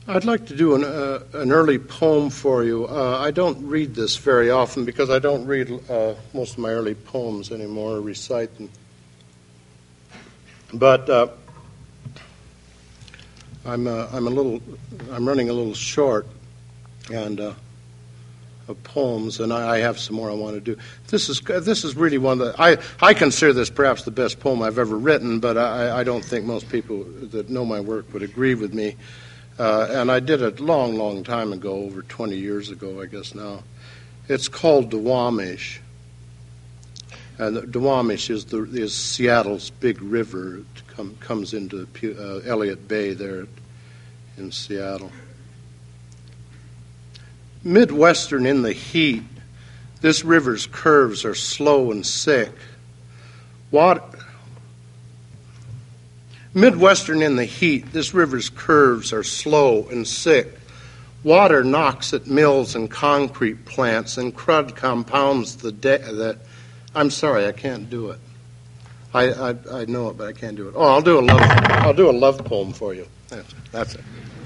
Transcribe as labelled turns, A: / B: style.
A: I'd like to do an early poem for you. I don't read this very often because I don't read most of my early poems anymore or recite them. But I'm running a little short and of poems, and I have some more I want to do. This is really one that I consider this perhaps the best poem I've ever written, but I don't think most people that know my work would agree with me. And I did it long time ago, over 20 years ago, I guess now. It's called Duwamish. And Duwamish is Seattle's big river. It comes into Elliott Bay there in Seattle. Midwestern in the heat, this river's curves are slow and sick. Midwestern in the heat, this river's curves are slow and sick. Water knocks at mills and concrete plants, and crud compounds the I'm sorry, I can't do it. I know it, but I can't do it. Oh, I'll do a love poem for you. That's it.